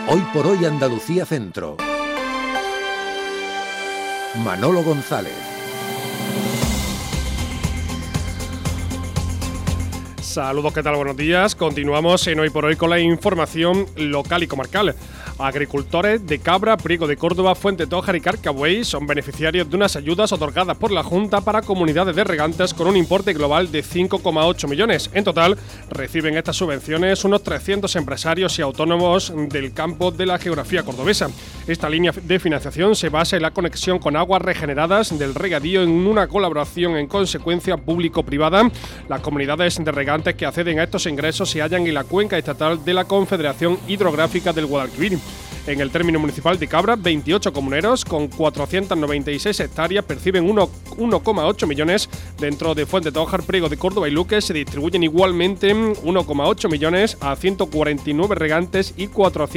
Hoy por hoy Andalucía Centro. Manolo González. Saludos, ¿qué tal? Buenos días. Continuamos en Hoy por Hoy con la información local y comarcal. Agricultores de Cabra, Priego de Córdoba, Fuentetójar y Carcabuey son beneficiarios de unas ayudas otorgadas por la Junta para comunidades de regantes con un importe global de 5,8 millones. En total, reciben estas subvenciones unos 300 empresarios y autónomos del campo de la geografía cordobesa. Esta línea de financiación se basa en la conexión con aguas regeneradas del regadío en una colaboración en consecuencia público-privada. Las comunidades de regantes que acceden a estos ingresos se hallan en la cuenca estatal de la Confederación Hidrográfica del Guadalquivir. En el término municipal de Cabra, 28 comuneros con 496 hectáreas perciben 1,8 millones. Dentro de Fuentetójar, Priego de Córdoba y Luque se distribuyen igualmente 1,8 millones a 149 regantes y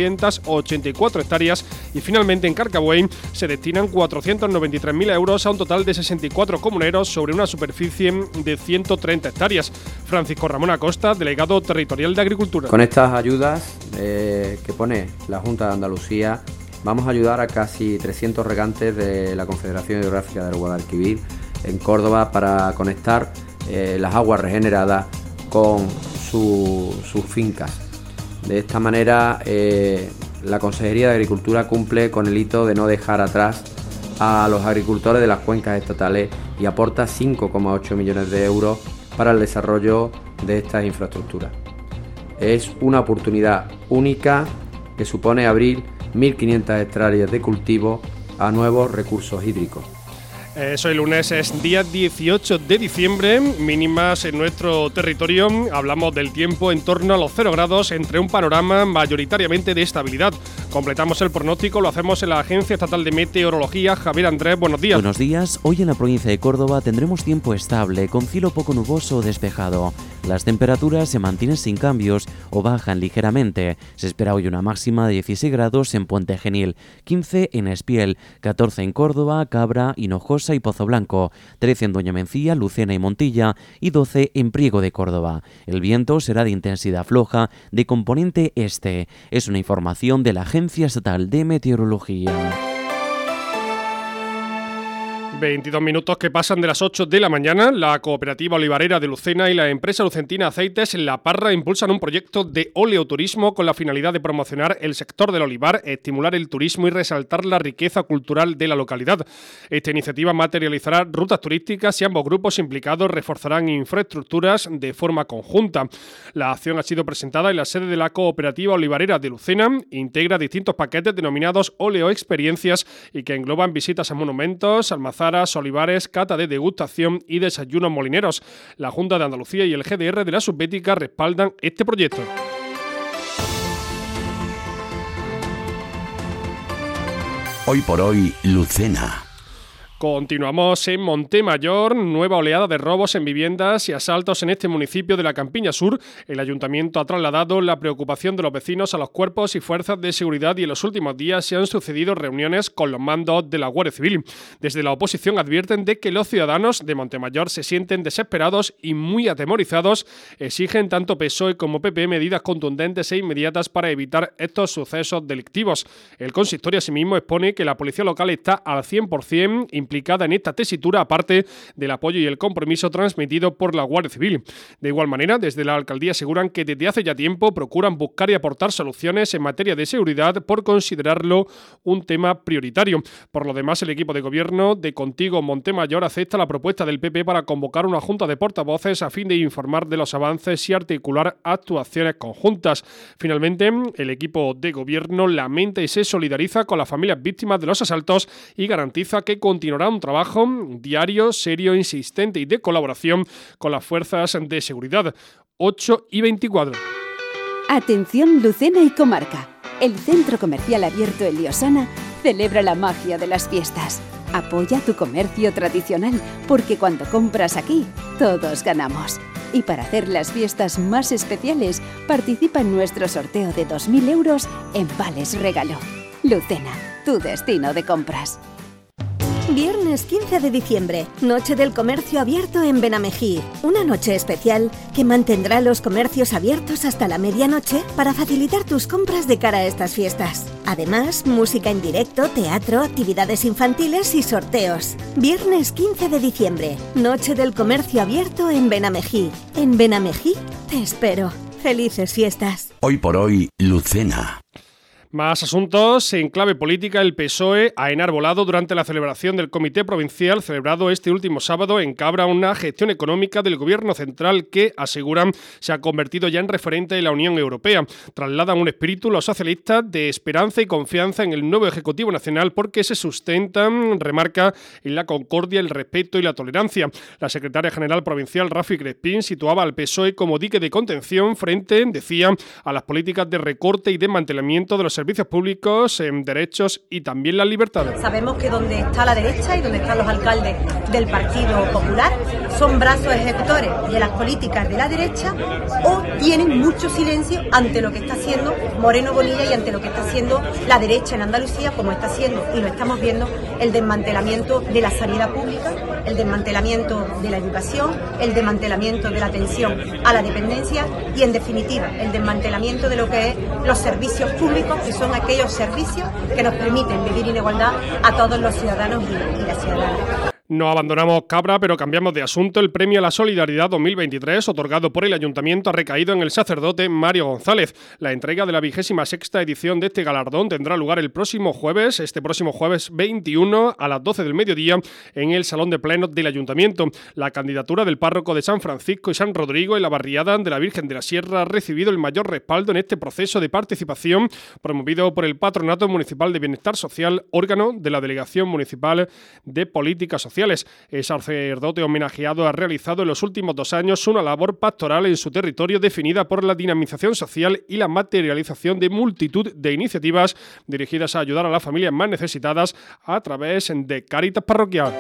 484 hectáreas. Y finalmente en Carcabuey se destinan 493.000 euros a un total de 64 comuneros sobre una superficie de 130 hectáreas. Francisco Ramón Acosta, delegado territorial de Agricultura. Con estas ayudas que pone la Junta de Andalucía, vamos a ayudar a casi 300 regantes de la Confederación Hidrográfica del Guadalquivir en Córdoba para conectar las aguas regeneradas con sus fincas. De esta manera, la Consejería de Agricultura cumple con el hito de no dejar atrás a los agricultores de las cuencas estatales y aporta 5,8 millones de euros para el desarrollo de estas infraestructuras. Es una oportunidad única que supone abrir 1.500 hectáreas de cultivo a nuevos recursos hídricos. Hoy lunes es día 18 de diciembre, mínimas en nuestro territorio. Hablamos del tiempo en torno a los 0 grados, entre un panorama mayoritariamente de estabilidad. Completamos el pronóstico, lo hacemos en la Agencia Estatal de Meteorología. Javier Andrés, buenos días. Buenos días. Hoy en la provincia de Córdoba tendremos tiempo estable, con cielo poco nuboso o despejado. Las temperaturas se mantienen sin cambios o bajan ligeramente. Se espera hoy una máxima de 16 grados en Puente Genil, 15 en Espiel, 14 en Córdoba, Cabra, Hinojosa y Pozo Blanco, 13 en Doña Mencía, Lucena y Montilla y 12 en Priego de Córdoba. El viento será de intensidad floja de componente este. Es una información de la Agencia Estatal de Meteorología. 22 minutos que pasan de las 8 de la mañana. La cooperativa olivarera de Lucena y la empresa lucentina Aceites La Parra impulsan un proyecto de oleoturismo con la finalidad de promocionar el sector del olivar, estimular el turismo y resaltar la riqueza cultural de la localidad. Esta iniciativa materializará rutas turísticas y ambos grupos implicados reforzarán infraestructuras de forma conjunta. La acción ha sido presentada en la sede de la cooperativa olivarera de Lucena. Integra distintos paquetes denominados Oleo Experiencias y que engloban visitas a monumentos, almazaras, olivares, cata de degustación y desayunos molineros. La Junta de Andalucía y el GDR de la Subbética respaldan este proyecto. Hoy por hoy, Lucena. Continuamos en Montemayor, nueva oleada de robos en viviendas y asaltos en este municipio de la Campiña Sur. El ayuntamiento ha trasladado la preocupación de los vecinos a los cuerpos y fuerzas de seguridad y en los últimos días se han sucedido reuniones con los mandos de la Guardia Civil. Desde la oposición advierten de que los ciudadanos de Montemayor se sienten desesperados y muy atemorizados. Exigen tanto PSOE como PP medidas contundentes e inmediatas para evitar estos sucesos delictivos. El consistorio asimismo expone que la policía local está al 100% implicada en esta tesitura, aparte del apoyo y el compromiso transmitido por la Guardia Civil. De igual manera, desde la alcaldía aseguran que desde hace ya tiempo procuran buscar y aportar soluciones en materia de seguridad por considerarlo un tema prioritario. Por lo demás, el equipo de gobierno de Contigo Montemayor acepta la propuesta del PP para convocar una junta de portavoces a fin de informar de los avances y articular actuaciones conjuntas. Finalmente, el equipo de gobierno lamenta y se solidariza con las familias víctimas de los asaltos y garantiza que continuará un trabajo diario, serio, insistente y de colaboración con las fuerzas de seguridad. 8:24. Atención Lucena y comarca. El centro comercial abierto en Liosana celebra la magia de las fiestas. Apoya tu comercio tradicional porque cuando compras aquí, todos ganamos. Y para hacer las fiestas más especiales, participa en nuestro sorteo de 2.000 euros en vales regalo. Lucena, tu destino de compras. Viernes 15 de diciembre, Noche del Comercio Abierto en Benamejí. Una noche especial que mantendrá los comercios abiertos hasta la medianoche para facilitar tus compras de cara a estas fiestas. Además, música en directo, teatro, actividades infantiles y sorteos. Viernes 15 de diciembre, Noche del Comercio Abierto en Benamejí. En Benamejí te espero. ¡Felices fiestas! Hoy por hoy, Lucena. Más asuntos. En clave política, el PSOE ha enarbolado durante la celebración del Comité Provincial celebrado este último sábado en Cabra una gestión económica del Gobierno central que, aseguran, se ha convertido ya en referente de la Unión Europea. Trasladan un espíritu los socialistas de esperanza y confianza en el nuevo Ejecutivo Nacional porque se sustentan, remarca, en la concordia, el respeto y la tolerancia. La secretaria general provincial, Rafi Crespín, situaba al PSOE como dique de contención frente, decía, a las políticas de recorte y desmantelamiento de los servicios públicos, en derechos y también las libertades. Sabemos que donde está la derecha y donde están los alcaldes del Partido Popular son brazos ejecutores de las políticas de la derecha o tienen mucho silencio ante lo que está haciendo Moreno Bonilla y ante lo que está haciendo la derecha en Andalucía, como está haciendo, y lo estamos viendo, el desmantelamiento de la sanidad pública, el desmantelamiento de la educación, el desmantelamiento de la atención a la dependencia y, en definitiva, el desmantelamiento de lo que es los servicios públicos, que son aquellos servicios que nos permiten vivir en igualdad a todos los ciudadanos y las ciudadanas. No abandonamos Cabra, pero cambiamos de asunto. El Premio a la Solidaridad 2023, otorgado por el Ayuntamiento, ha recaído en el sacerdote Mario González. La entrega de la 26ª edición de este galardón tendrá lugar el próximo jueves 21, a las 12 del mediodía, en el Salón de Plenos del Ayuntamiento. La candidatura del párroco de San Francisco y San Rodrigo en la barriada de la Virgen de la Sierra ha recibido el mayor respaldo en este proceso de participación promovido por el Patronato Municipal de Bienestar Social, órgano de la Delegación Municipal de Políticas Sociales. El sacerdote homenajeado ha realizado en los últimos 2 años una labor pastoral en su territorio definida por la dinamización social y la materialización de multitud de iniciativas dirigidas a ayudar a las familias más necesitadas a través de Cáritas Parroquial.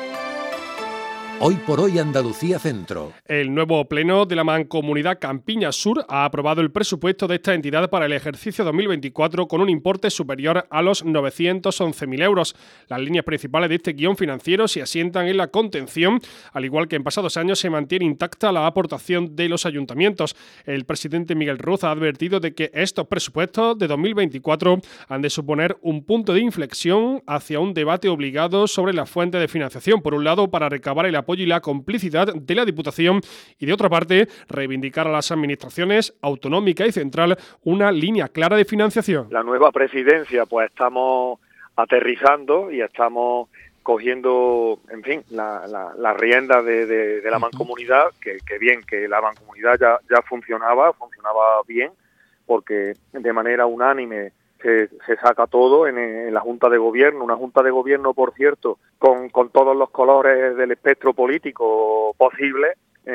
Hoy por hoy Andalucía Centro. El nuevo pleno de la Mancomunidad Campiña Sur ha aprobado el presupuesto de esta entidad para el ejercicio 2024 con un importe superior a los 911.000 euros. Las líneas principales de este guión financiero se asientan en la contención, al igual que en pasados años se mantiene intacta la aportación de los ayuntamientos. El presidente Miguel Ruz ha advertido de que estos presupuestos de 2024 han de suponer un punto de inflexión hacia un debate obligado sobre la fuente de financiación, por un lado para recabar el apoyo y la complicidad de la Diputación y, de otra parte, reivindicar a las administraciones autonómica y central una línea clara de financiación. La nueva presidencia, pues estamos aterrizando y estamos cogiendo, en fin, la rienda de la mancomunidad, que bien, que la mancomunidad ya funcionaba bien, porque de manera unánime se saca todo en la Junta de Gobierno, una Junta de Gobierno, por cierto, con todos los colores del espectro político posible,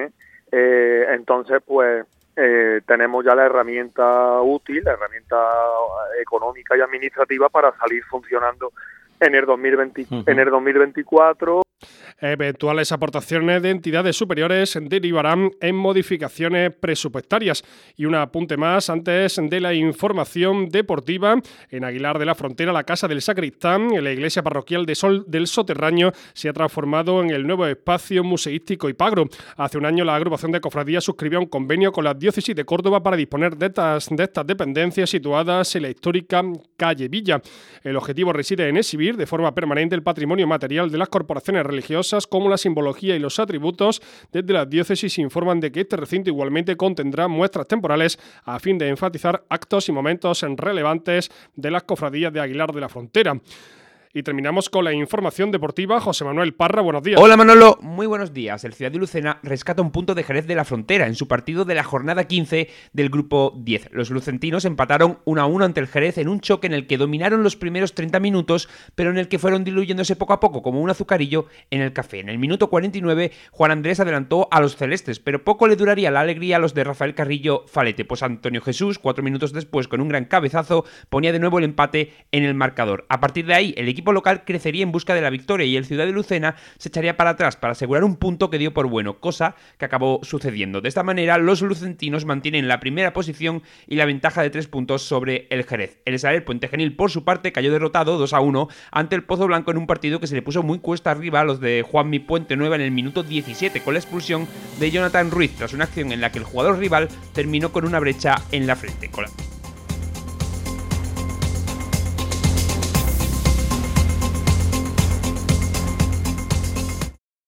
entonces pues tenemos ya la herramienta útil, la herramienta económica y administrativa para salir funcionando en el 2024. Eventuales aportaciones de entidades superiores derivarán en modificaciones presupuestarias. Y un apunte más antes de la información deportiva. En Aguilar de la Frontera, la Casa del Sacristán, en la iglesia parroquial de Sol del Soterraño, se ha transformado en el nuevo espacio museístico Ipagro. Hace un año la agrupación de cofradías suscribió un convenio con la diócesis de Córdoba para disponer de estas dependencias situadas en la histórica calle Villa. El objetivo reside en exhibir de forma permanente el patrimonio material de las corporaciones religiosas, como la simbología y los atributos. Desde la diócesis informan de que este recinto igualmente contendrá muestras temporales a fin de enfatizar actos y momentos relevantes de las cofradías de Aguilar de la Frontera. Y terminamos con la información deportiva. José Manuel Parra, buenos días. Hola Manolo, muy buenos días. El Ciudad de Lucena rescata un punto de Jerez de la Frontera en su partido de la jornada 15 del grupo 10. Los lucentinos empataron 1-1 ante el Jerez en un choque en el que dominaron los primeros 30 minutos, pero en el que fueron diluyéndose poco a poco como un azucarillo en el café. En el minuto 49, Juan Andrés adelantó a los celestes, pero poco le duraría la alegría a los de Rafael Carrillo Falete, pues Antonio Jesús, 4 minutos después, con un gran cabezazo, ponía de nuevo el empate en el marcador. A partir de ahí, el equipo equipo local crecería en busca de la victoria y el Ciudad de Lucena se echaría para atrás para asegurar un punto que dio por bueno, cosa que acabó sucediendo. De esta manera, los lucentinos mantienen la primera posición y la ventaja de 3 puntos sobre el Jerez. El Israel Puente Genil, por su parte, cayó derrotado 2-1 ante el Pozo Blanco en un partido que se le puso muy cuesta arriba a los de Juanmi Puente Nueva en el minuto 17 con la expulsión de Jonathan Ruiz tras una acción en la que el jugador rival terminó con una brecha en la frente.